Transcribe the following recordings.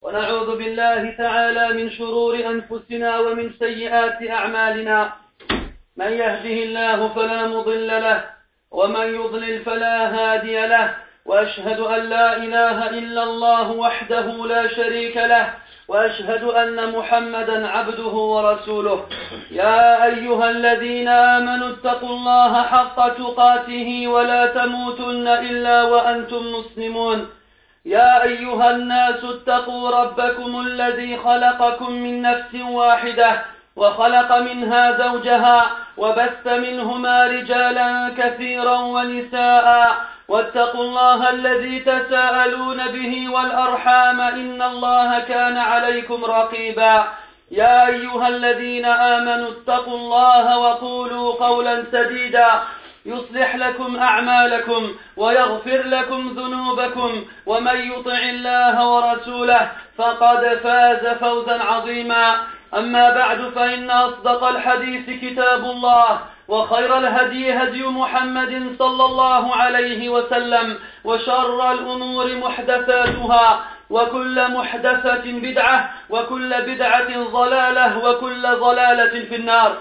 ونعوذ بالله تعالى من شرور أنفسنا ومن سيئات أعمالنا. من يهده الله فلا مضل له ومن يضلل فلا هادي له، وأشهد أن لا إله إلا الله وحده لا شريك له، وأشهد أن محمدا عبده ورسوله. يا أيها الذين آمنوا اتقوا الله حق تقاته ولا تموتن إلا وأنتم مسلمون. يا أيها الناس اتقوا ربكم الذي خلقكم من نفس واحدة وخلق منها زوجها وبث منهما رجالا كثيرا ونساء، واتقوا الله الذي تساءلون به والأرحام إن الله كان عليكم رقيبا. يا أيها الذين آمنوا اتقوا الله وقولوا قولا سديدا يصلح لكم أعمالكم ويغفر لكم ذنوبكم، ومن يطع الله ورسوله فقد فاز فوزا عظيما. أما بعد، فإن أصدق الحديث كتاب الله، وخير الهدي هدي محمد صلى الله عليه وسلم، وشر الأمور محدثاتها، وكل محدثة بدعة، وكل بدعة ضلالة، وكل ضلالة في النار.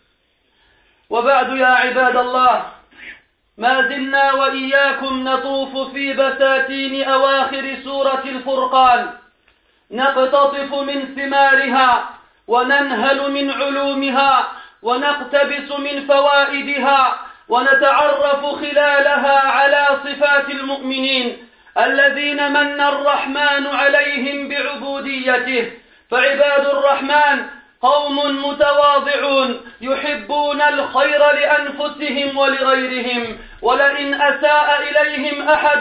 وبعد، يا عباد الله، ما زلنا وإياكم نطوف في بساتين أواخر سورة الفرقان، نقتطف من ثمارها وننهل من علومها ونقتبس من فوائدها، ونتعرف خلالها على صفات المؤمنين الذين من الرحمن عليهم بعبوديته. فعباد الرحمن قوم متواضعون يحبون الخير لأنفسهم ولغيرهم، ولئن أساء إليهم أحد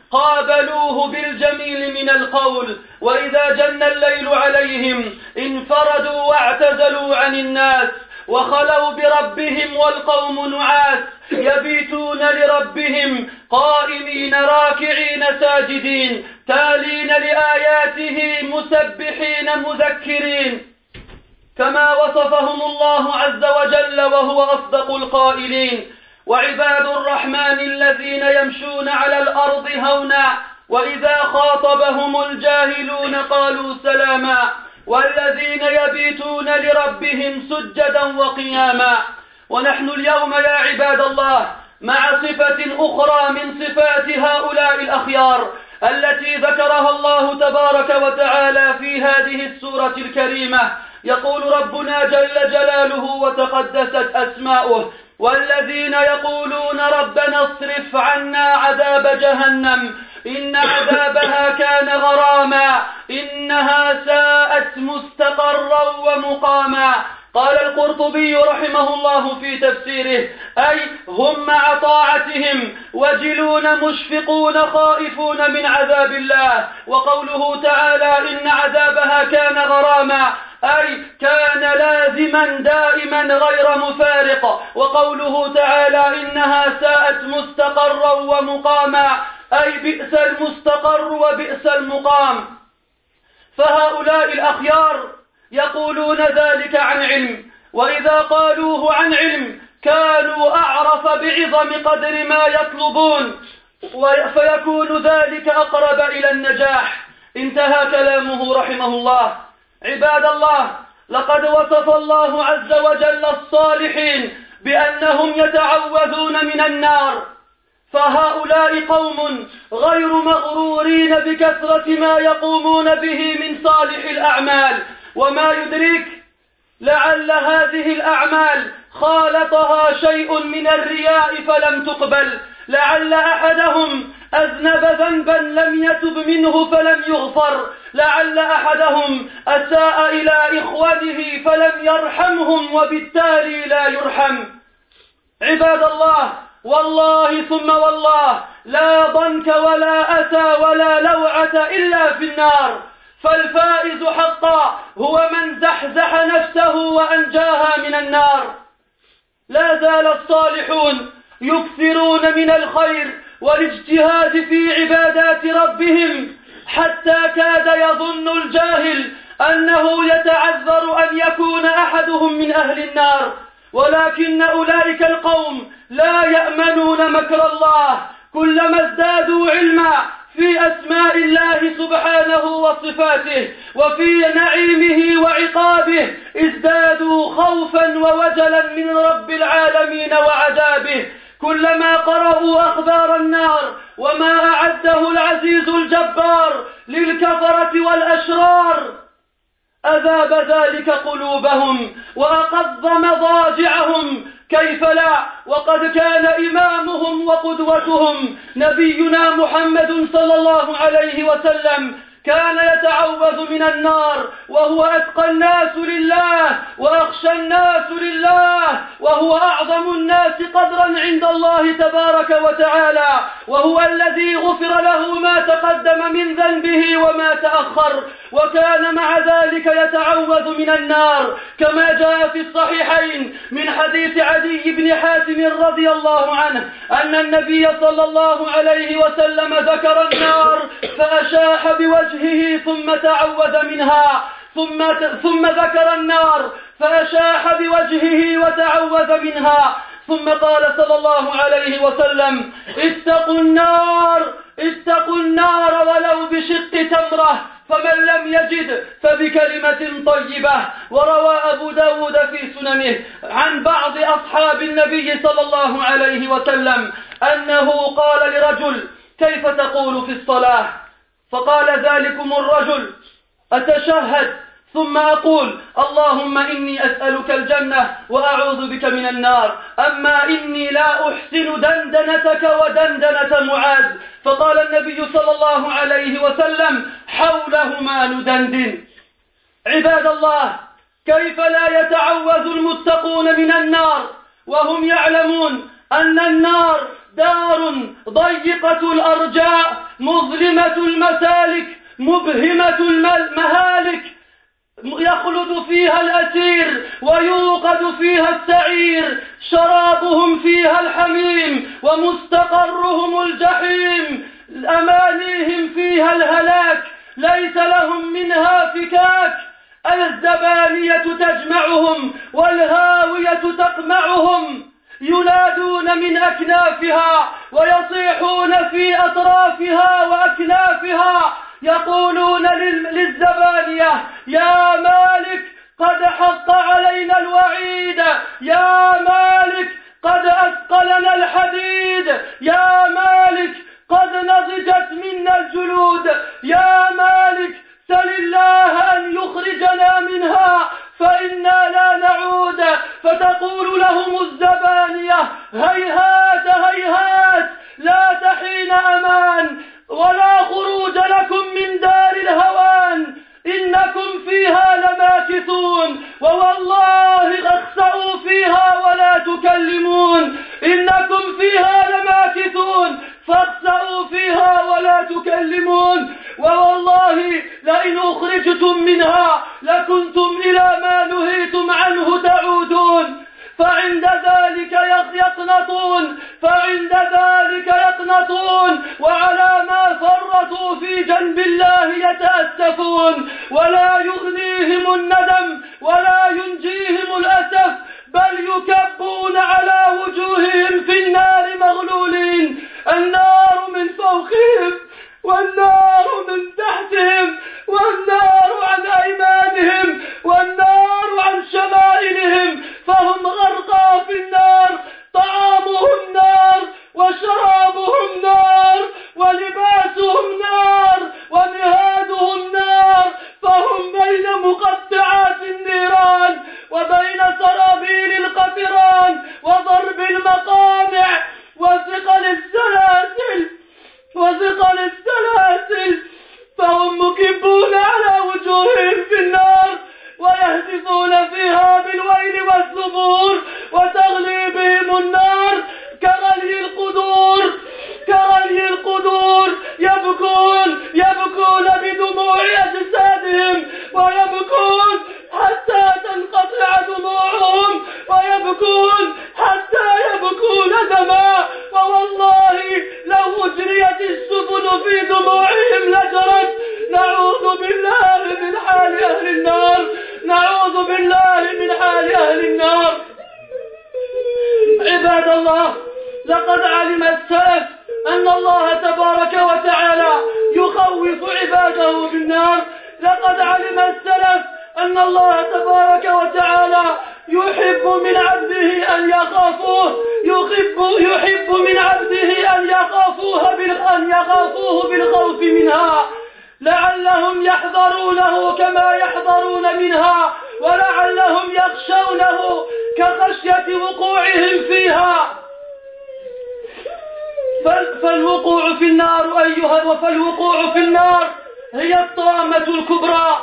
قابلوه بالجميل من القول، وإذا جن الليل عليهم انفردوا واعتزلوا عن الناس وخلوا بربهم والقوم نعاس، يبيتون لربهم قائمين راكعين ساجدين تالين لآياته مسبحين مذكرين، كما وصفهم الله عز وجل وهو أصدق القائلين. وعباد الرحمن الذين يمشون على الأرض هونا وإذا خاطبهم الجاهلون قالوا سلاما، والذين يبيتون لربهم سجدا وقياما. ونحن اليوم يا عباد الله مع صفة أخرى من صفات هؤلاء الأخيار التي ذكرها الله تبارك وتعالى في هذه السورة الكريمة. يقول ربنا جل جلاله وتقدست أسماؤه: والذين يقولون ربنا اصرف عنا عذاب جهنم إن عذابها كان غراما إنها ساءت مستقرا ومقاما. قال القرطبي رحمه الله في تفسيره: أي هم مع طاعتهم وجلون مشفقون خائفون من عذاب الله. وقوله تعالى إن عذابها كان غراما أي كان لازما دائما غير مفارق. وقوله تعالى إنها ساءت مستقرا ومقاما أي بئس المستقر وبئس المقام. فهؤلاء الأخيار يقولون ذلك عن علم، وإذا قالوه عن علم كانوا أعرف بعظم قدر ما يطلبون، فيكون ذلك أقرب إلى النجاح. انتهى كلامه رحمه الله. عباد الله، لقد وصف الله عز وجل الصالحين بأنهم يتعوذون من النار، فهؤلاء قوم غير مغرورين بكثرة ما يقومون به من صالح الأعمال، وما يدرك لعل هذه الأعمال خالطها شيء من الرياء فلم تقبل، لعل أحدهم أذنب ذنبا لم يتب منه فلم يغفر، لعل أحدهم أساء إلى إخوته فلم يرحمهم وبالتالي لا يرحم. عباد الله، والله ثم والله لا ضنك ولا أسى ولا لوعة إلا في النار، فالفائز حقا هو من زحزح نفسه وأنجاها من النار. لا زال الصالحون يكثرون من الخير والاجتهاد في عبادات ربهم، حتى كاد يظن الجاهل أنه يتعذر أن يكون أحدهم من أهل النار، ولكن أولئك القوم لا يأمنون مكر الله. كلما ازدادوا علما في أسماء الله سبحانه وصفاته وفي نعيمه وعقابه ازدادوا خوفا ووجلا من رب العالمين وعذابه. كلما قرأوا أخبار النار وما أعده العزيز الجبار للكفرة والأشرار أذاب ذلك قلوبهم وأقض مضاجعهم. كيف لا وقد كان إمامهم وقدوتهم نبينا محمد صلى الله عليه وسلم كان يتعوذ من النار وهو أتقى الناس لله وأخشى الناس لله وهو أعظم الناس قدرا عند الله تبارك وتعالى، وهو الذي غفر له ما تقدم من ذنبه وما تأخر، وكان مع ذلك يتعوذ من النار كما جاء في الصحيحين من حديث عدي بن حاتم رضي الله عنه أن النبي صلى الله عليه وسلم ذكر النار فأشاح بوجهه ثم تعوذ منها ثم ذكر النار فأشاح بوجهه وتعوذ منها ثم قال صلى الله عليه وسلم اتقوا النار ولو بشق تمرة، فمن لم يجد فبكلمة طيبة. وروى أبو داود في سننه عن بعض أصحاب النبي صلى الله عليه وسلم أنه قال لرجل كيف تقول في الصلاة؟ فقال ذلكم الرجل أتشهد ثم أقول اللهم إني أسألك الجنة وأعوذ بك من النار، أما إني لا أحسن دندنتك ودندنة معاذ. فقال النبي صلى الله عليه وسلم حولهما ندندن. عباد الله، كيف لا يتعوذ المتقون من النار وهم يعلمون أن النار دار ضيقة الأرجاء مظلمة المسالك مبهمة المهالك، يخلد فيها الأسير ويوقد فيها السعير، شرابهم فيها الحميم ومستقرهم الجحيم، أمانيهم فيها الهلاك، ليس لهم منها فكاك. الزبانية تجمعهم والهاوية تقمعهم، ينادون من أكنافها ويصيحون في أطرافها وأكنافها، يقولون للزبانية يا مالك قد حق علينا الوعيد، يا مالك قد أثقلنا الحديد، يا مالك قد نضجت منا الجلود، يا مالك سل الله أن يخرجنا منها فإنا لا نعود. فتقول لهم الزبانية هيهات هيهات، لا تحين أمان ولا خروج لكم من دار الهوان، إنكم فيها لماكثون، ووالله اخسأوا فيها ولا تكلمون، إنكم فيها لماكثون فاخسأوا فيها ولا تكلمون، ووالله لئن أخرجتم منها لكنتم إلى ما نهيتم عنه تعودون. فعند ذلك يقنطون وعلى ما فرطوا في جنب الله يتأسفون، ولا يغنيهم الندم ولا ينجيهم الأسف، بل يكبون على وجوههم في النار مغلولين، النار من فوقهم والنار من تحتهم والنار عن أيمانهم والنار عن شمائلهم، فهم غرقى في النار، طعامهم نار وشرابهم نار ولباسهم نار ومهادهم نار، فهم بين مقطعات النيران وبين سرابيل القطران وضرب المقامع وثقل السلاسل، فهم مكبون على وجوههم في النار ويهتفون فيها بالويل والثبور، وتغلي بهم النار كغلي القدور، يبكون بدموع أجسادهم ويبكون حتى تنقطع دموعهم ويبكون حتى يبكون دماء أن الله تبارك وتعالى يحب من عبده أن يخافوه، يحب من عبده أن يخافوه بالخوف منها، لعلهم يحذرونه كما يحذرون منها، ولعلهم يخشونه كخشية وقوعهم فيها. فالوقوع في النار هي الطامة الكبرى،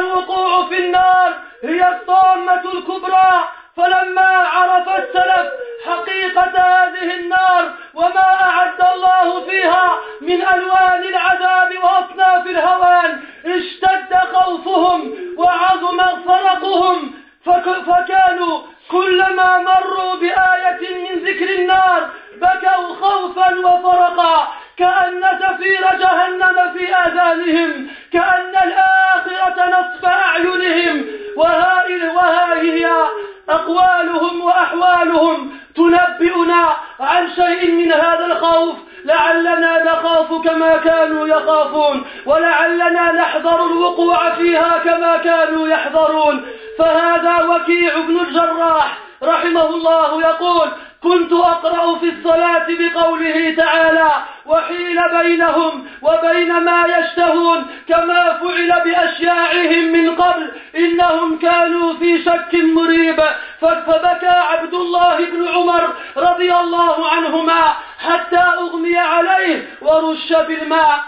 فلما عرف السلف حقيقة هذه النار وما أعد الله فيها من ألوان العذاب وأصناف الهوان، اشتد خوفهم وعظم فرقهم، فكانوا كلما مروا بآية من ذكر النار بكوا خوفا وفرقا، كأن زفير جهنم في آذانهم، كأن الآخرة نصب أعينهم. وها هي أقوالهم وأحوالهم تنبئنا عن شيء من هذا الخوف، لعلنا نخاف كما كانوا يخافون، ولعلنا نحذر الوقوع فيها كما كانوا يحذرون. فهذا وكيع بن الجراح رحمه الله يقول: كنت أقرأ في الصلاة بقوله تعالى: وحيل بينهم وبين ما يشتهون كما فعل بأشياعهم من قبل إنهم كانوا في شك مريب. فبكى عبد الله بن عمر رضي الله عنهما حتى أغمي عليه ورش بالماء.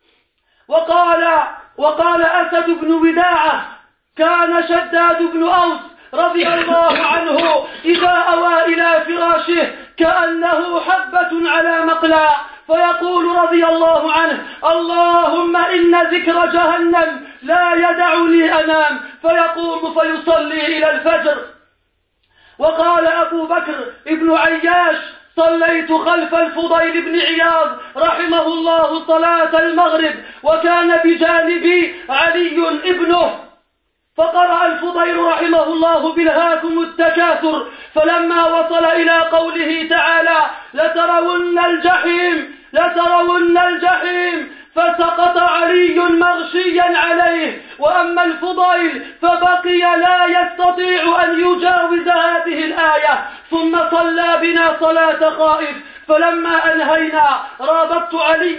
وقال أسد بن وداعة: كان شداد بن أوس رضي الله عنه إذا أوى إلى فراشه كأنه حبة على مقلاع، فيقول رضي الله عنه: اللهم إن ذكر جهنم لا يدعني أنام، فيقوم فيصلي إلى الفجر. وقال أبو بكر ابن عياش: صليت خلف الفضيل بن عياض رحمه الله صلاة المغرب، وكان بجانبي علي ابنه، فقرأ الفضيل رحمه الله: بلهاكم التكاثر، فلما وصل إلى قوله تعالى: لترون الجحيم، فسقط علي مغشيا عليه، وأما الفضيل فبقي لا يستطيع أن يجاوز هذه الآية، ثم صلى بنا صلاة خائف. فلما أنهينا رابطت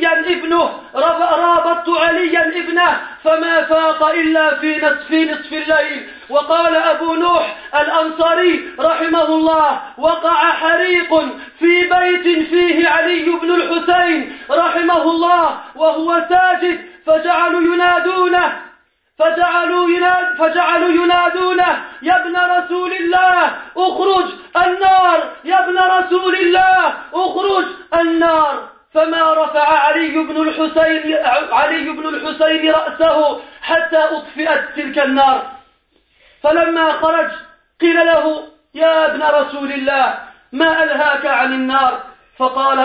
عليا ابنه فما فاق إلا في نصف الليل. وقال أبو نوح الأنصاري رحمه الله: وقع حريق في بيت فيه علي بن الحسين رحمه الله وهو ساجد، فجعلوا ينادونه: يا ابن رسول الله اخرج النار، يا ابن رسول الله اخرج النار. فما رفع علي بن الحسين رأسه حتى أطفئت تلك النار. فلما خرج قيل له: يا ابن رسول الله ما ألهاك عن النار؟ فقال: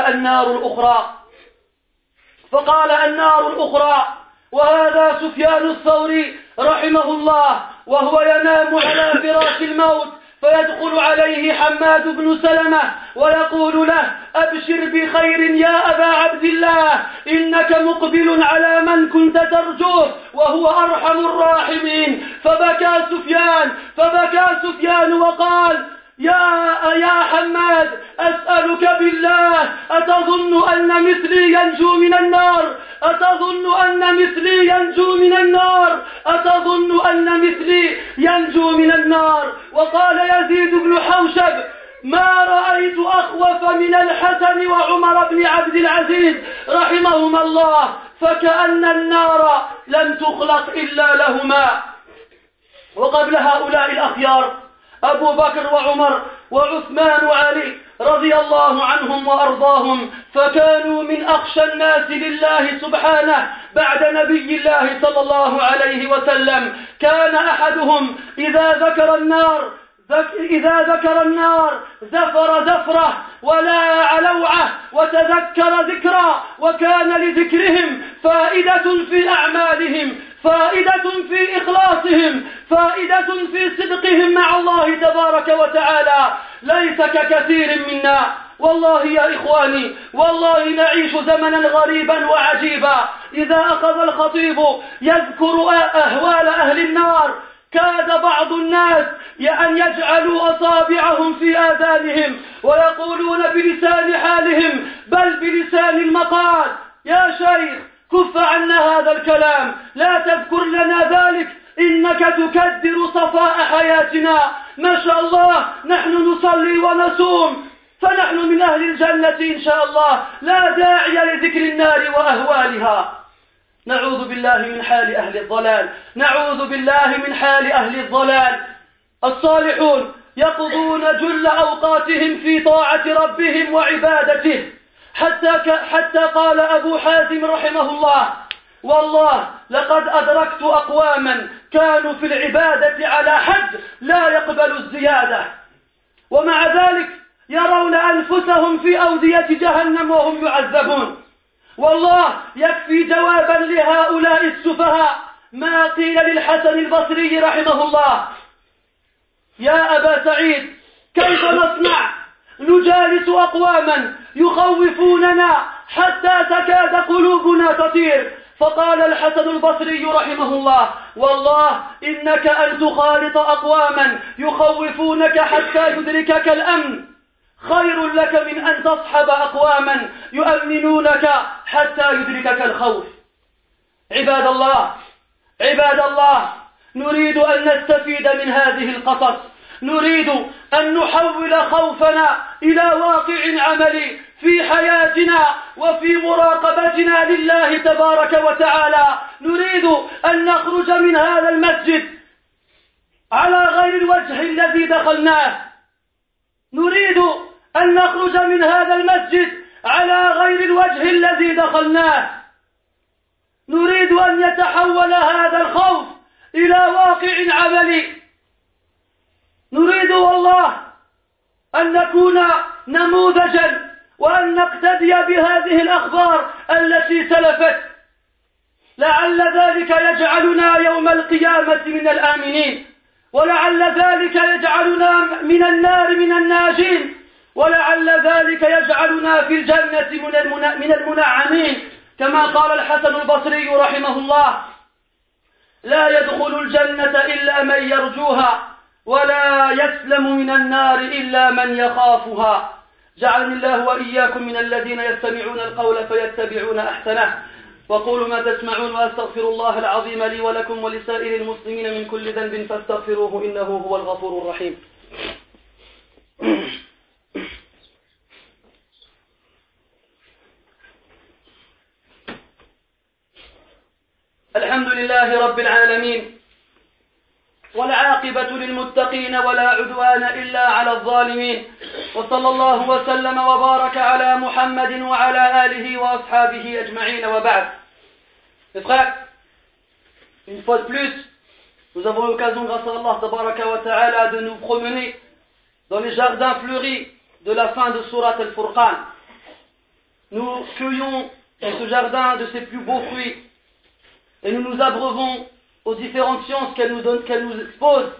النار الأخرى. وهذا سفيان الثوري رحمه الله وهو ينام على فراش الموت، فيدخل عليه حماد بن سلمة ويقول له: أبشر بخير يا أبا عبد الله، إنك مقبل على من كنت ترجوه وهو أرحم الراحمين. فبكى سفيان وقال: يا حماد، أسألك بالله، أتظن أن مثلي ينجو من النار؟ وقال يزيد بن حوشب: ما رأيت أخوف من الحسن وعمر بن عبد العزيز رحمهما الله، فكأن النار لم تخلق إلا لهما. وقبل هؤلاء الأخيار أبو بكر وعمر وعثمان وعلي رضي الله عنهم وأرضاهم، فكانوا من أخشى الناس لله سبحانه بعد نبي الله صلى الله عليه وسلم. كان أحدهم إذا ذكر النار زفر زفرة ولا لوعة وتذكر ذكرى، وكان لذكرهم فائدة في أعمالهم، فائدة في إخلاصهم، فائدة في صدقهم مع الله تبارك وتعالى، ليس ككثير منا. والله يا إخواني، والله نعيش زمنا غريبا وعجيبا. إذا أخذ الخطيب يذكر أهوال أهل النار كاد بعض الناس أن يجعلوا أصابعهم في آذانهم ويقولون بلسان حالهم بل بلسان المقال: يا شيخ كف عنا هذا الكلام، لا تذكر لنا ذلك، إنك تكدر صفاء حياتنا، ما شاء الله نحن نصلي ونصوم فنحن من أهل الجنة إن شاء الله، لا داعي لذكر النار وأهوالها. نعوذ بالله من حال أهل الضلال، نعوذ بالله من حال أهل الضلال. الصالحون يقضون جل أوقاتهم في طاعة ربهم وعبادته، حتى قال أبو حازم رحمه الله: والله لقد أدركت أقواما كانوا في العبادة على حد لا يقبل الزيادة، ومع ذلك يرون أنفسهم في أودية جهنم وهم يعذبون. والله يكفي جوابا لهؤلاء السفهاء ما قيل للحسن البصري رحمه الله: يا أبا سعيد كيف نصنع؟ نجالس أقواما يخوفوننا حتى تكاد قلوبنا تطير. فقال الحسن البصري رحمه الله: والله إنك أن تخالط أقواما يخوفونك حتى يدركك الأمن خير لك من أن تصحب أقواما يؤمنونك حتى يدركك الخوف. عباد الله، نريد أن نستفيد من هذه القصص، نريد أن نحول خوفنا إلى واقع عملي في حياتنا وفي مراقبتنا لله تبارك وتعالى. نريد أن نخرج من هذا المسجد على غير الوجه الذي دخلناه، نريد أن نخرج من هذا المسجد على غير الوجه الذي دخلناه، نريد أن يتحول هذا الخوف إلى واقع عملي، نريد والله أن نكون نموذجا وأن نقتدي بهذه الأخبار التي سلفت، لعل ذلك يجعلنا يوم القيامة من الآمنين، ولعل ذلك يجعلنا من النار من الناجين، ولعل ذلك يجعلنا في الجنة من المنعمين، كما قال الحسن البصري رحمه الله: لا يدخل الجنة إلا من يرجوها ولا يسلم من النار إلا من يخافها. جعلني الله وإياكم من الذين يستمعون القول فيتبعون أحسنه. وقولوا ما تسمعون وأستغفر الله العظيم لي ولكم ولسائر المسلمين من كل ذنب فاستغفروه إنه هو الغفور الرحيم. الحمد لله رب العالمين، والعاقبة للمتقين ولا عدوان إلا على الظالمين، وصلى الله وسلم وبارك على محمد وعلى آله وأصحابه أجمعين وبعد. Mes frères, une fois de plus, nous avons l'occasion grâce à Allah tabaraka wa ta'ala de nous promener dans les jardins fleuris de la fin de Surat al-Furqan. Nous cueillons dans ce jardin de ses plus beaux fruits et nous nous abreuvons aux différentes sciences qu'elle nous donne, qu'elle nous expose,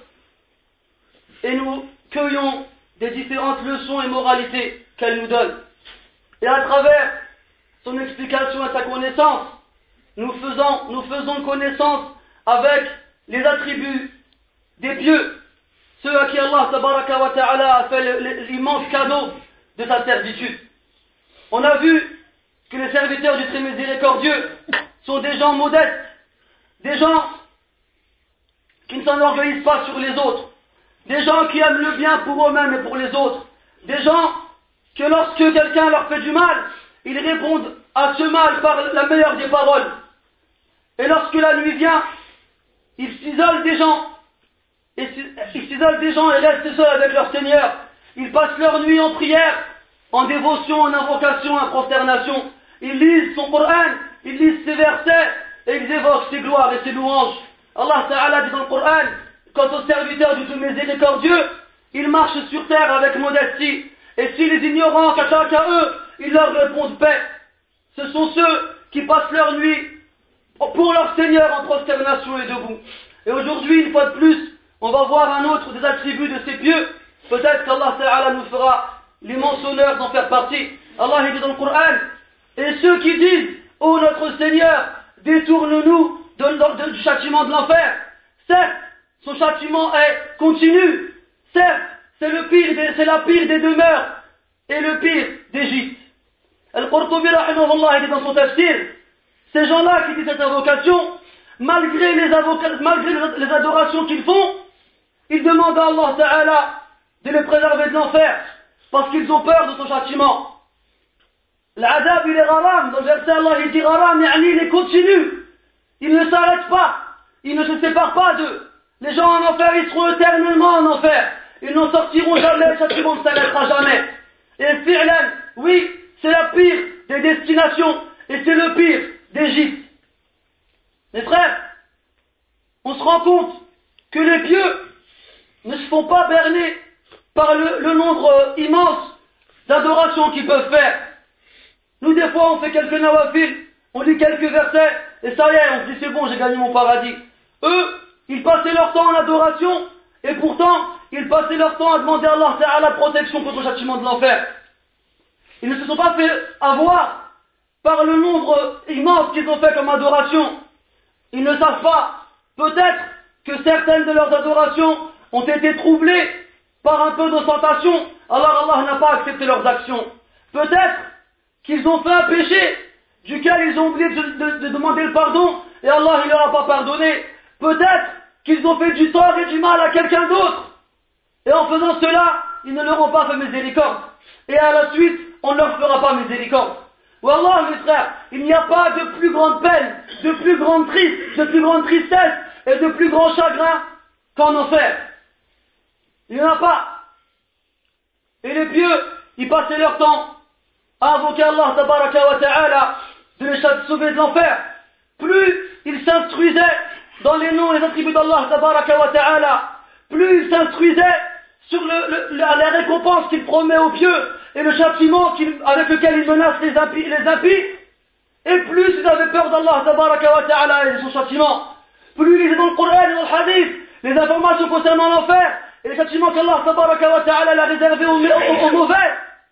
et nous cueillons des différentes leçons et moralités qu'elle nous donne. Et à travers son explication et sa connaissance, nous faisons connaissance avec les attributs des pieux, ceux à qui Allah tabaraka wa ta'ala a fait l'immense cadeau de sa servitude. On a vu que les serviteurs du très miséricordieux sont des gens modestes, des gens qui ne s'enorgueillissent pas sur les autres, des gens qui aiment le bien pour eux-mêmes et pour les autres, des gens que lorsque quelqu'un leur fait du mal, ils répondent à ce mal par la meilleure des paroles. Et lorsque la nuit vient, ils s'isolent des gens, et restent seuls avec leur Seigneur. Ils passent leur nuit en prière, en dévotion, en invocation, en prosternation. Ils lisent son Coran, ils lisent ses versets, et ils évoquent ses gloires et ses louanges. Allah Ta'ala dit dans le Coran, quant aux serviteurs du tout miséricordieux, ils marchent sur terre avec modestie, et si les ignorants s'attaquent à eux, ils leur répondent paix. Ce sont ceux qui passent leur nuit pour leur Seigneur en prosternation et debout. Et aujourd'hui, une fois de plus, on va voir un autre des attributs de ces pieux. Peut-être qu'Allah Ta'ala nous fera l'immense honneur d'en faire partie. Allah dit dans le Coran, et ceux qui disent, ô notre Seigneur, détourne-nous du châtiment de l'enfer. Certes, son châtiment est continu. Certes, c'est la pire des demeures et le pire d'Égypte. Al-Qurtubi rahimahullah dit dans son tafsir, ces gens-là qui disent cette invocation, malgré les adorations qu'ils font, ils demandent à Allah Ta'ala de les préserver de l'enfer, parce qu'ils ont peur de son châtiment. L'adab il est gharam, dans le verset Allah il dit gharam, il est continu, il ne s'arrête pas, il ne se sépare pas d'eux. Les gens en enfer, ils seront éternellement en enfer, ils n'en sortiront jamais, le châtiment ne s'arrêtera jamais. Et fi'lan, oui, c'est la pire des destinations, et c'est le pire d'Égypte. Mes frères, on se rend compte que les pieux ne se font pas berner par le nombre immense d'adorations qu'ils peuvent faire. Nous, des fois, on fait quelques nawafil, on lit quelques versets, et ça y est, on se dit c'est bon, j'ai gagné mon paradis. Eux, ils passaient leur temps en adoration, et pourtant, ils passaient leur temps à demander à Allah Ta'ala protection contre le châtiment de l'enfer. Ils ne se sont pas fait avoir par le nombre immense qu'ils ont fait comme adoration. Ils ne savent pas, peut-être, que certaines de leurs adorations ont été troublées par un peu d'ostentation, alors Allah n'a pas accepté leurs actions. Peut-être qu'ils ont fait un péché duquel ils ont oublié de demander le pardon et Allah ne leur a pas pardonné. Peut-être qu'ils ont fait du tort et du mal à quelqu'un d'autre et en faisant cela, ils ne leur ont pas fait miséricorde. Et à la suite, on ne leur fera pas miséricorde. Wallah, mes frères, il n'y a pas de plus grande peine, de plus grande tristesse et de plus grand chagrin qu'en enfer. Il n'y en a pas. Et les pieux, ils passaient leur temps à invoquer Allah tabaraka wa ta'ala de les sauver de l'enfer. Plus ils s'instruisaient dans les noms et les attributs d'Allah tabaraka wa ta'ala, plus ils s'instruisaient sur la récompense qu'il promet aux pieux et le châtiment avec lequel il menace les impies, et plus ils avaient peur d'Allah tabaraka wa ta'ala et de son châtiment. Plus ils lisaient dans le Coran et dans le Hadith les informations concernant l'enfer et les châtiments qu'Allah tabaraka wa ta'ala l'a réservé aux mauvais,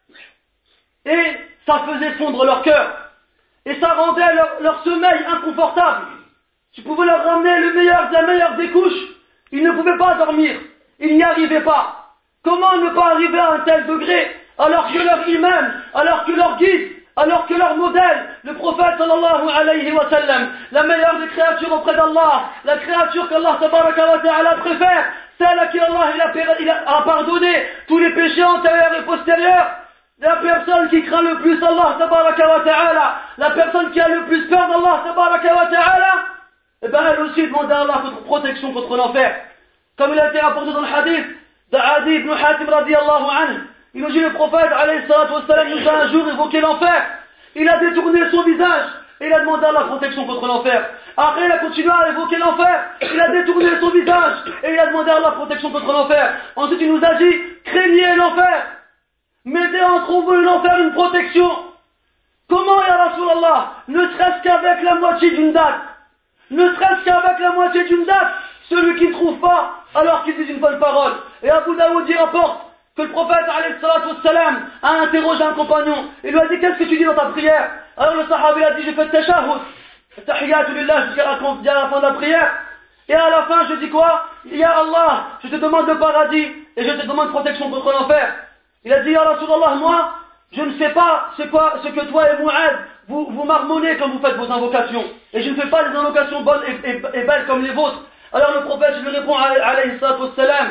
et ça faisait fondre leur cœur et ça rendait leur sommeil inconfortable. Tu pouvais leur ramener la meilleure des couches, ils ne pouvaient pas dormir, ils n'y arrivaient pas. Comment ne pas arriver à un tel degré alors que leur imam, alors que leur guide, alors que leur modèle, le prophète sallallahu alayhi wa sallam, la meilleure des créatures auprès d'Allah, la créature qu'Allah tabaraka wa ta'ala préfère, celle à qui Allah il a pardonné tous les péchés antérieurs et postérieurs, la personne qui craint le plus Allah tabaraka wa ta'ala, la personne qui a le plus peur d'Allah tabaraka wa ta'ala, et bien elle aussi demandait à Allah protection contre l'enfer. Comme il a été rapporté dans le hadith d'Adi ibn Hatim radiyallahu anhu, il nous dit le prophète alayhi salatu wassalam nous a un jour évoqué l'enfer. Il a détourné son visage et il a demandé à la protection contre l'enfer. Après il a continué à évoquer l'enfer, il a détourné son visage et il a demandé à la protection contre l'enfer. Ensuite il nous a dit craignez l'enfer, mettez entre vous et l'enfer une protection. Comment ya Rasulallah, ne serait-ce qu'avec la moitié d'une date, ne serait-ce qu'avec la moitié d'une date, celui qui ne trouve pas alors qu'il dit une bonne parole. Et Abu Daoud y rapporte que le prophète alayhi salatu wassalam a interrogé un compagnon. Il lui a dit qu'est-ce que tu dis dans ta prière? Alors le sahabi a dit je fais tashahhud, tahiyatu lillah jusqu'à la fin de la prière. Et à la fin je dis quoi? Ya Allah, je te demande le paradis et je te demande protection contre l'enfer. Il a dit ya Rasulallah, moi je ne sais pas ce que toi et Mu'ad vous marmonnez quand vous faites vos invocations. Et je ne fais pas des invocations bonnes et belles comme les vôtres. Alors le prophète je lui réponds alayhi salatu wassalam,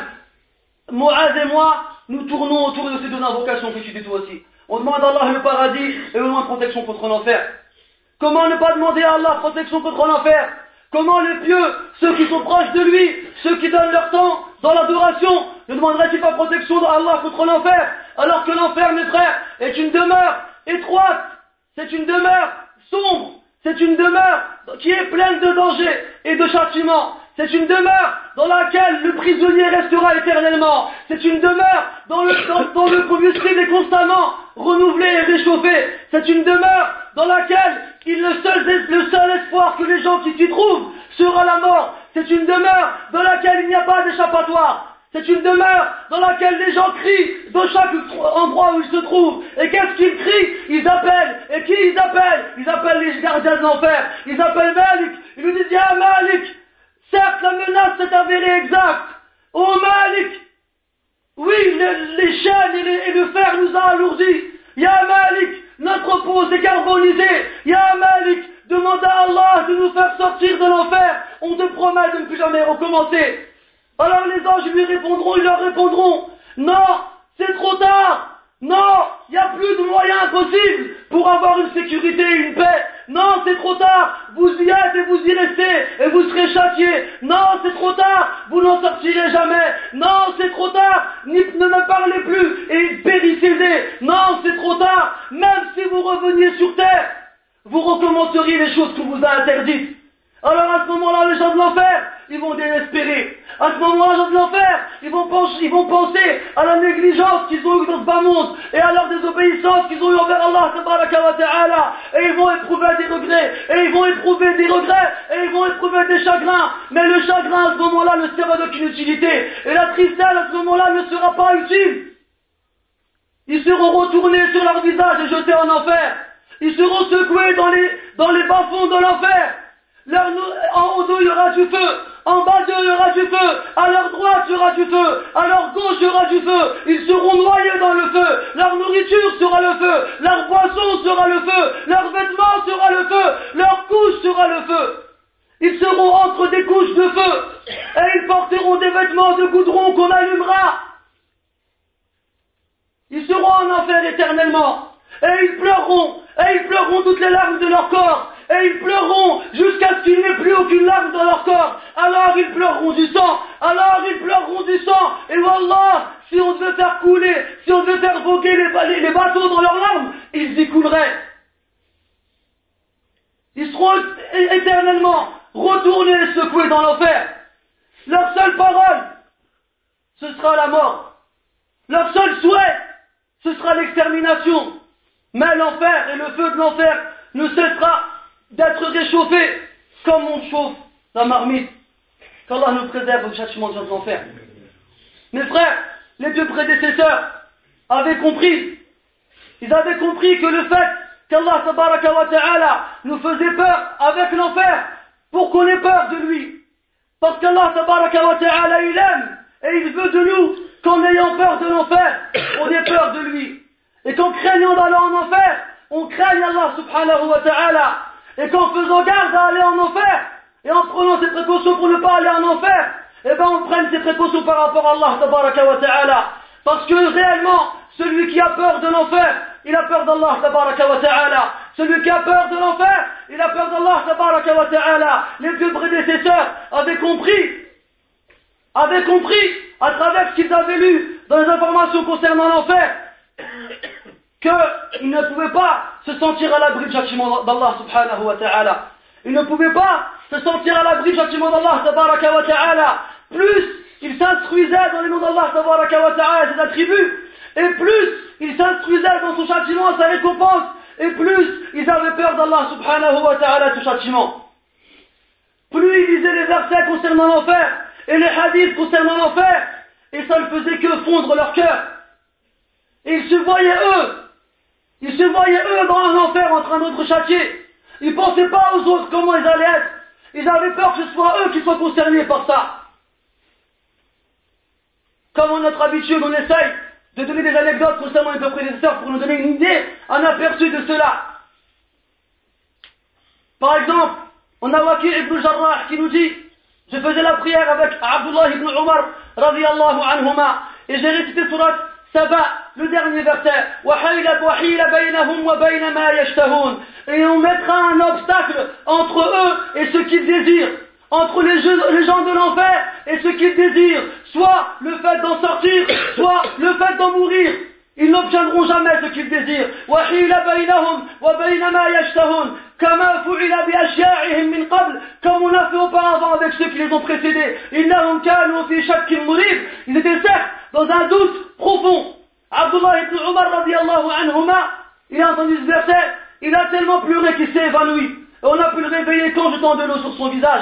Mu'ad et moi nous tournons autour de ces deux invocations que tu dis toi aussi. On demande à Allah le paradis et on demande protection contre l'enfer. Comment ne pas demander à Allah protection contre l'enfer? Comment les pieux, ceux qui sont proches de lui, ceux qui donnent leur temps dans l'adoration, ne demanderaient-ils pas protection d'Allah contre l'enfer? Alors que l'enfer, mes frères, est une demeure étroite, c'est une demeure sombre, c'est une demeure qui est pleine de dangers et de châtiments. C'est une demeure dans laquelle le prisonnier restera éternellement. C'est une demeure dont le combustible est constamment renouvelé et réchauffé. C'est une demeure dans laquelle le seul espoir que les gens qui s'y trouvent sera la mort. C'est une demeure dans laquelle il n'y a pas d'échappatoire. C'est une demeure dans laquelle les gens crient de chaque endroit où ils se trouvent. Et qu'est-ce qu'ils crient? Ils appellent. Et qui ils appellent? Ils appellent les gardiens de l'enfer. Ils appellent Malik. Ils lui disent « Ya Malik, Certes, la menace s'est avérée exacte. Oh Malik, oui, les chaînes et le fer nous a alourdis. Ya Malik, notre peau s'est carbonisée. Ya Malik, demande à Allah de nous faire sortir de l'enfer. On te promet de ne plus jamais recommencer. Alors les anges lui répondront, ils leur répondront, non, c'est trop tard. Non, il n'y a plus de moyens possibles pour avoir une sécurité et une paix. Non, c'est trop tard, vous y êtes et vous y restez et vous serez châtiés. Non, c'est trop tard, vous n'en sortirez jamais. Non, c'est trop tard, ne me parlez plus et périssez. Non, c'est trop tard, même si vous reveniez sur terre, vous recommenceriez les choses qu'on vous a interdites. Alors à ce moment-là, les gens de l'enfer, ils vont désespérer. À ce moment-là, les gens de l'enfer, ils vont penser à la négligence qu'ils ont eue dans ce bas monde et à leur désobéissance qu'ils ont eue envers Allah tabaraka wa ta'ala. Et ils vont éprouver des regrets, et ils vont éprouver des regrets, et ils vont éprouver des chagrins. Mais le chagrin à ce moment-là ne sera d'aucune utilité. Et la tristesse à ce moment-là ne sera pas utile. Ils seront retournés sur leur visage et jetés en enfer. Ils seront secoués dans les bas-fonds de l'enfer. En haut d'eux, il y aura du feu. En bas d'eux, il y aura du feu. À leur droite, il y aura du feu. À leur gauche, il y aura du feu. Ils seront noyés dans le feu. Leur nourriture sera le feu. Leur boisson sera le feu. Leurs vêtements sera le feu. Leur couche sera le feu. Ils seront entre des couches de feu. Et ils porteront des vêtements de goudron qu'on allumera. Ils seront en enfer éternellement. Et ils pleureront toutes les larmes de leur corps. Et ils pleureront jusqu'à ce qu'il n'y ait plus aucune larme dans leur corps. Alors ils pleureront du sang. Et wallah, si on devait faire couler, si on devait faire voguer les bateaux dans leurs larmes, ils y couleraient. Ils seront éternellement retournés et secoués dans l'enfer. Leur seule parole, ce sera la mort. Leur seul souhait, ce sera l'extermination. Mais l'enfer et le feu de l'enfer ne cessera d'être réchauffé comme on chauffe la marmite. Qu'Allah nous préserve du châtiment de l'enfer. Mes frères, les deux prédécesseurs avaient compris. Ils avaient compris que le fait qu'Allah tabaraka wa ta'ala nous faisait peur avec l'enfer pour qu'on ait peur de lui. Parce qu'Allah tabaraka wa ta'ala il aime et il veut de nous qu'en ayant peur de l'enfer, on ait peur de lui. Et qu'en craignant d'aller en enfer, on craigne Allah subhanahu wa ta'ala. Et qu'en faisant garde à aller en enfer, et en prenant ses précautions pour ne pas aller en enfer, eh ben on prenne ses précautions par rapport à Allah tabaraka wa ta'ala. Parce que réellement, celui qui a peur de l'enfer, il a peur d'Allah tabaraka wa ta'ala. Celui qui a peur de l'enfer, il a peur d'Allah tabaraka wa ta'ala. Les deux prédécesseurs avaient compris, à travers ce qu'ils avaient lu dans les informations concernant l'enfer, qu'ils ne pouvaient pas se sentir à l'abri du châtiment d'Allah subhanahu wa ta'ala. Ils ne pouvaient pas se sentir à l'abri du châtiment d'Allah tabaraka wa ta'ala. Plus ils s'instruisaient dans les noms d'Allah tabaraka wa ta'ala et ses attributs, et plus ils s'instruisaient dans son châtiment et sa récompense, et plus ils avaient peur d'Allah subhanahu wa ta'ala et son châtiment. Plus ils lisaient les versets concernant l'enfer et les hadiths concernant l'enfer, et ça ne faisait que fondre leur cœur. Et ils se voyaient eux dans un enfer en train d'être châtiés. Ils ne pensaient pas aux autres comment ils allaient être. Ils avaient peur que ce soit eux qui soient concernés par ça. Comme en notre habitude, on essaye de donner des anecdotes concernant les prédécesseurs pour nous donner une idée, un aperçu de cela. Par exemple, on a Waki ibn Jarrah qui nous dit: je faisais la prière avec Abdullah ibn Umar radiyallahu anhuma et j'ai récité surat Saba, le dernier verset. Et on mettra un obstacle entre eux et ce qu'ils désirent, entre les gens de l'enfer et ce qu'ils désirent, soit le fait d'en sortir, soit le fait d'en mourir. Ils n'obtiendront jamais ce qu'ils désirent. Comme on a fait auparavant avec ceux qui les ont précédés. Ils étaient certes dans un doute profond. Abdullah ibn Umar radiyallahu anhuma, il a entendu ce verset, il a tellement pleuré qu'il s'est évanoui. Et on a pu le réveiller qu'en jetant de l'eau sur son visage.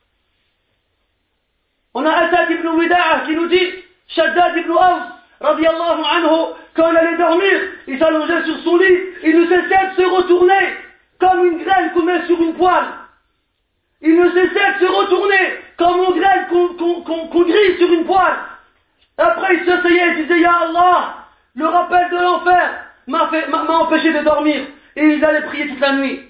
On a Asad ibn Wida'a qui nous dit: Shaddad ibn Aws radiyallahu anhu, quand il allait dormir, il s'allongeait sur son lit, il ne cessait de se retourner comme une graine qu'on met sur une poêle. Il ne cessait de se retourner comme on grêle, qu'on grille sur une poêle. Après il s'asseyait et disait, Ya Allah, le rappel de l'enfer m'a empêché de dormir. Et il allait prier toute la nuit.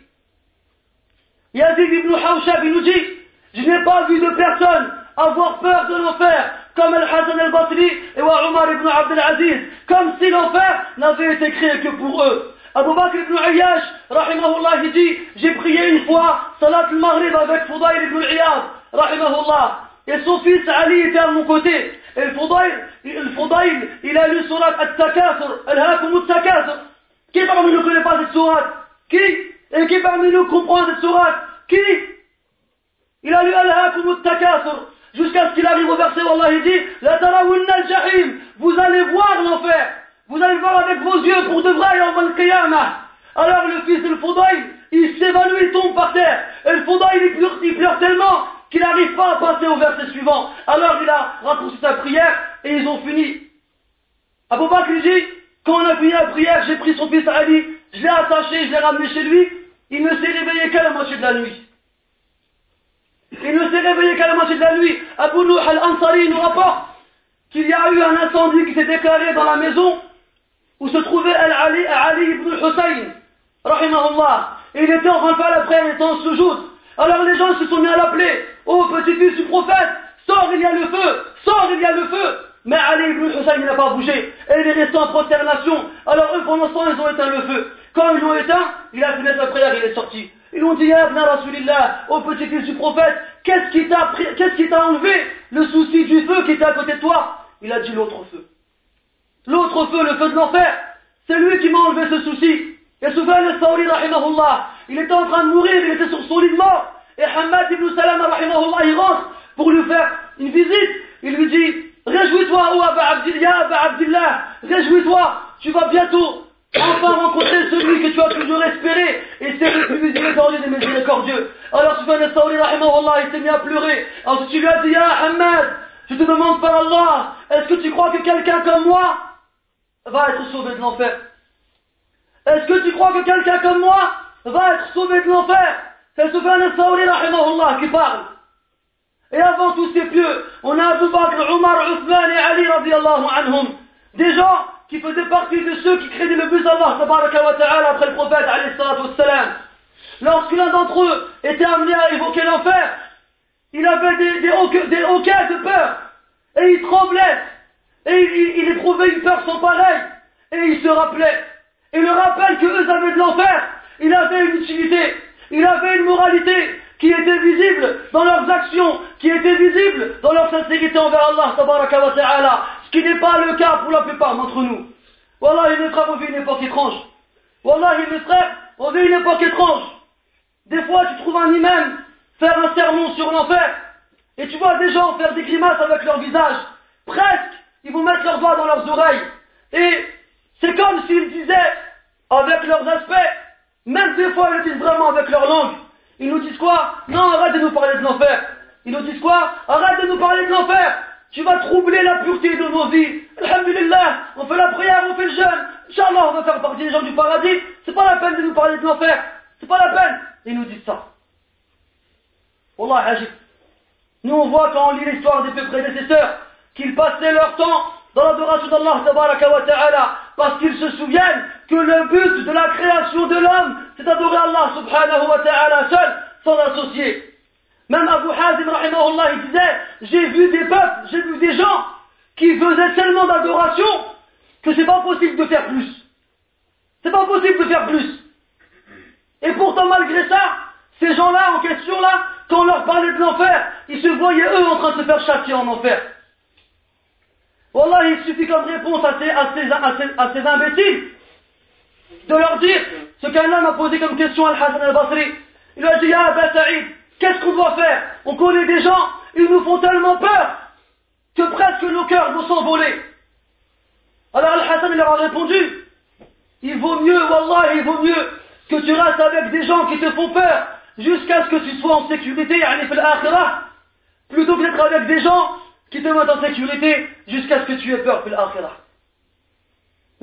Yazid ibn Hawshab, il nous dit, je n'ai pas vu de personne avoir peur de l'enfer comme Al-Hassan al-Basri et Omar ibn Abd al-Aziz, comme si l'enfer n'avait été créé que pour eux. Abu Bakr ibn Ayyash, rahimahullah, il dit, j'ai prié une fois Salat al-Maghrib avec Fudayl ibn al-Iyad, rahimahullah, et son fils Ali était à mon côté. Et le Fudayl, il a lu surat At-Takathur, Al-Hakum At-Takathur. Qui parmi nous ne connaît pas cette sourate? Qui? Et qui parmi nous comprend cette sourate? Qui? Il a lu Al-Hakum At-Takathur jusqu'à ce qu'il arrive au verset où Allah dit La tarawunna al-jahim, vous allez voir l'enfer, vous allez voir avec vos yeux pour de vrai en al-qiyamah. Alors le fils de Fudayl, il s'évanouit, il tombe par terre. Et le Fudayl, il pleure tellement qu'il n'arrive pas à passer au verset suivant. Alors il a raccourci sa prière et ils ont fini. Abu Bakr dit, quand on a fini la prière, j'ai pris son fils Ali, je l'ai attaché, je l'ai ramené chez lui, il ne s'est réveillé qu'à la moitié de la nuit. Il ne s'est réveillé qu'à la moitié de la nuit. Abu Nuh al-Ansari nous rapporte qu'il y a eu un incendie qui s'est déclaré dans la maison où se trouvait Ali ibn Hussein, rahimahullah. Et il était en train de faire la prière, il était en soujoud. Alors les gens se sont mis à l'appeler. Oh petit-fils du prophète, sors, il y a le feu, sors, il y a le feu. Mais Ali ibn Hussein n'a pas bougé. Et il est resté en prosternation. Alors eux, pendant ce temps, ils ont éteint le feu. Quand ils l'ont éteint, il a fini sa prière, il est sorti. Ils ont dit, Ya ibn Rasulillah, ô petit-fils du prophète, qu'est-ce qui t'a enlevé le souci du feu qui était à côté de toi? Il a dit l'autre feu. L'autre feu, le feu de l'enfer, c'est lui qui m'a enlevé ce souci. Et Sufyan al-Thawri, rahimahullah, il était en train de mourir, il était sur son lit de mort. Et Hamad ibn Salama, rahimahullah, il rentre pour lui faire une visite. Il lui dit, réjouis-toi, ô Aba Abdillah, réjouis-toi, tu vas bientôt enfin rencontrer celui que tu as toujours espéré, et c'est le plus miséricordieux des miséricordieux. Alors Sufyan al-Thawri, rahimahullah, il s'est mis à pleurer. Ensuite il lui a dit, Ya Hamad, je te demande par Allah, est-ce que tu crois que quelqu'un comme moi va être sauvé de l'enfer? Est-ce que tu crois que quelqu'un comme moi va être sauvé de l'enfer? C'est Sufyan al-Thawri, rahimahullah, qui parle. Et avant tous ces pieux, on a Abu Bakr, Omar, Uthman et Ali, radiyallahu anhum. Des gens qui faisaient partie de ceux qui créaient le but d'Allah, tabaraka wa ta'ala, après le prophète, alayhi salatu wassalam. Lorsque l'un d'entre eux était amené à évoquer l'enfer, il avait des hoquets de peur. Et il tremblait. Et il éprouvait une peur sans pareille. Et il se rappelait. Et le rappel que eux avaient de l'enfer, il avait une utilité, il avait une moralité qui était visible dans leurs actions, qui était visible dans leur sincérité envers Allah, tabaraka wa ta'ala, ce qui n'est pas le cas pour la plupart d'entre nous. Wallahi, mes frères, on vit une époque étrange. Wallahi, mes frères, on vit une époque étrange. Des fois, tu trouves un imam faire un sermon sur l'enfer, et tu vois des gens faire des grimaces avec leur visage. Presque, ils vont mettre leurs doigts dans leurs oreilles. Et c'est comme s'ils disaient, avec leurs aspects, même des fois ils le disent vraiment avec leur langue. Ils nous disent quoi? Non, arrête de nous parler de l'enfer. Ils nous disent quoi? Arrête de nous parler de l'enfer. Tu vas troubler la pureté de nos vies. Alhamdulillah, on fait la prière, on fait le jeûne. Inch'Allah, on va faire partie des gens du paradis. C'est pas la peine de nous parler de l'enfer. C'est pas la peine. Ils nous disent ça. Wallah, ajib. Nous on voit quand on lit l'histoire des prédécesseurs qu'ils passaient leur temps dans l'adoration d'Allah tabaraka wa ta'ala parce qu'ils se souviennent que le but de la création de l'homme c'est d'adorer Allah subhanahu wa ta'ala seul, sans associer. Même Abu Hazim rahimahullah il disait, j'ai vu des peuples, j'ai vu des gens qui faisaient tellement d'adoration que c'est pas possible de faire plus. C'est pas possible de faire plus. Et pourtant malgré ça, ces gens-là en question là, quand on leur parlait de l'enfer, ils se voyaient eux en train de se faire châtier en enfer. Wallah, il suffit comme réponse à ces imbéciles de leur dire ce qu'un homme a posé comme question à Al-Hassan al-Basri. Il a dit, Ya Aba Saïd, qu'est-ce qu'on doit faire? On connaît des gens, ils nous font tellement peur que presque nos cœurs vont s'envoler. Alors Al-Hassan leur a répondu, il vaut mieux, Wallah, il vaut mieux que tu restes avec des gens qui te font peur jusqu'à ce que tu sois en sécurité, yani fil akhirah, plutôt que d'être avec des gens qui te mettent en sécurité jusqu'à ce que tu aies peur fil akhirah. Mes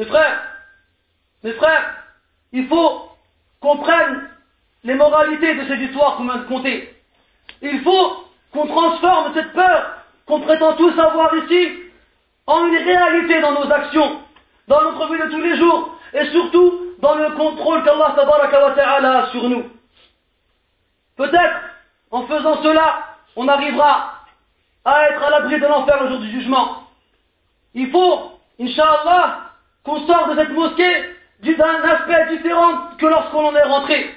frères, il faut qu'on prenne les moralités de cette histoire qu'on vient de conter. Il faut qu'on transforme cette peur qu'on prétend tous avoir ici en une réalité dans nos actions, dans notre vie de tous les jours, et surtout dans le contrôle qu'Allah tabaraka wa ta'ala a sur nous. Peut-être, en faisant cela, on arrivera à être à l'abri de l'enfer le jour du jugement. Il faut, Inch'Allah, qu'on sorte de cette mosquée d'un aspect différent que lorsqu'on en est rentré.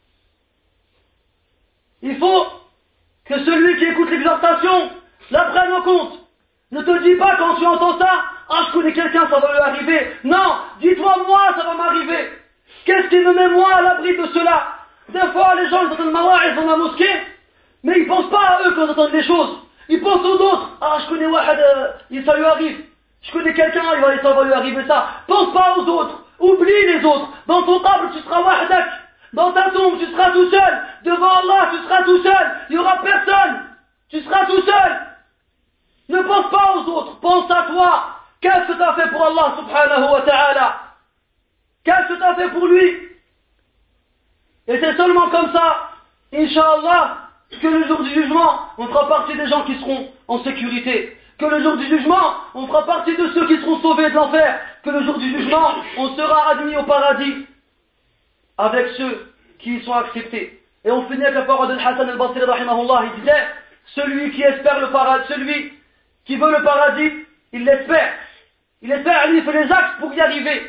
Il faut que celui qui écoute l'exhortation la prenne en compte. Ne te dis pas quand tu entends ça, je connais quelqu'un, ça va lui arriver. Non, dis-toi, moi, ça va m'arriver. Qu'est-ce qui me met moi à l'abri de cela? Des fois, les gens, ils entendent mawa'id dans la mosquée, mais ils pensent pas à eux quand ils entendent les choses. Ils pensent aux autres. Je connais wahad, ça lui arrive. Je connais quelqu'un, ça va lui arriver ça. Pense pas aux autres. Oublie les autres. Dans ton table, tu seras wahdak. Dans ta tombe, tu seras tout seul. Devant Allah, tu seras tout seul. Il n'y aura personne. Tu seras tout seul. Ne pense pas aux autres. Pense à toi. Qu'est-ce que tu as fait pour Allah subhanahu wa ta'ala? Qu'est-ce que tu as fait pour lui? Et c'est seulement comme ça, Inch'Allah, que le jour du jugement, on fera partie des gens qui seront en sécurité. Que le jour du jugement, on fera partie de ceux qui seront sauvés de l'enfer. Que le jour du jugement, on sera admis au paradis avec ceux qui y sont acceptés. Et on finit avec la parole de Hassan al-Basri rahimahullah. Il disait, celui qui espère le paradis, celui qui veut le paradis, il l'espère. Il espère, il fait les actes pour y arriver.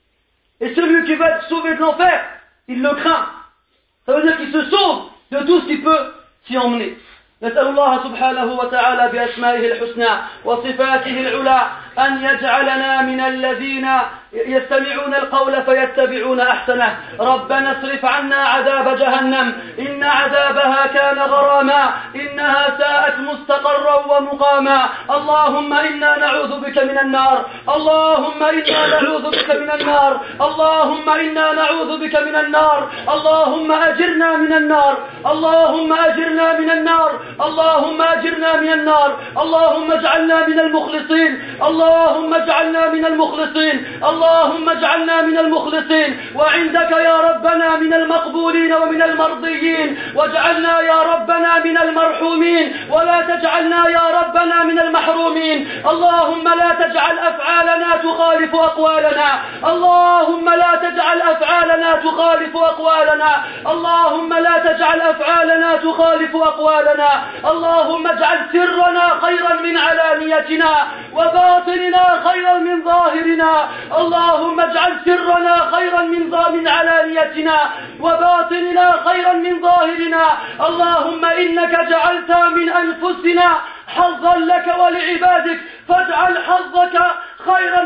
Et celui qui veut être sauvé de l'enfer, il le craint. Ça veut dire qu'il se sauve de tout ce qui peut s'y emmener. نسأل الله سبحانه وتعالى بأسمائه الحسنى وصفاته العلى أن يجعلنا من الذين يستمعون القول فيتبعون أحسنه. ربنا اصرف عنا عذاب جهنم إن عذابها كان غراما إنها ساءت مستقرا ومقاما. اللهم إنا نعوذ بك من النار. اللهم إنا نعوذ بك من النار. اللهم إنا نعوذ بك من النار. اللهم أجرنا من النار. اللهم أجرنا من النار. اللهم أجرنا من النار. اللهم اجعلنا من المخلصين. اللهم اجعلنا من المخلصين. اللهم اجعلنا من المخلصين وعندك يا ربنا من المقبولين ومن المرضيين. واجعلنا يا ربنا من المرحومين ولا تجعلنا يا ربنا من المحرومين. اللهم لا تجعل أفعالنا تخالف أقوالنا. اللهم لا تجعل أفعالنا تخالف أقوالنا. اللهم لا تجعل أفعالنا تخالف أقوالنا. اللهم اجعل سرنا خيرا من علانيتنا وباطننا خيرا من ظاهرنا. اللهم اجعل سرنا خيرا من علانيتنا وباطننا خيرا من ظاهرنا. اللهم إنك جعلت من أنفسنا حظا لك ولعبادك فاجعل حظك خيرا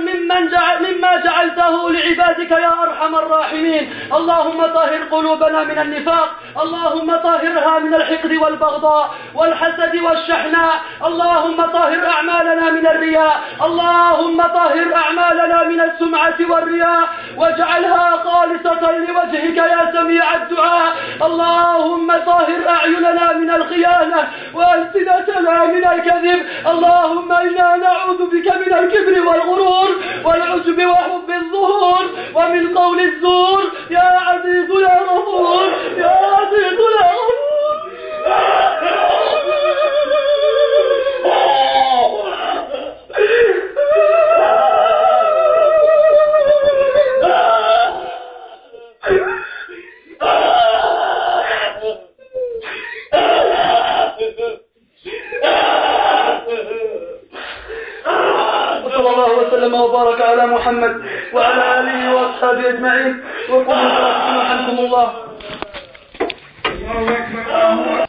مما جعلته لعبادك يا أرحم الراحمين. اللهم طهر قلوبنا من النفاق. اللهم طهرها من الحقد والبغضاء والحسد والشحناء. اللهم طهر أعمالنا من الرياء. اللهم طهر أعمالنا من السمعة والرياء واجعلها خالصة لوجهك يا سميع الدعاء. اللهم طهر أعيننا من الخيانة وألسنتنا من الكذب. اللهم إنا نعوذ بك من الكبر والغرور والعجب وحب الظهور ومن قول الزور. يا عزيز يا غفور. يا عزيز يا غفور. وبارك على محمد وعلى آله وأصحابه أجمعين وقوموا برحمكم الله.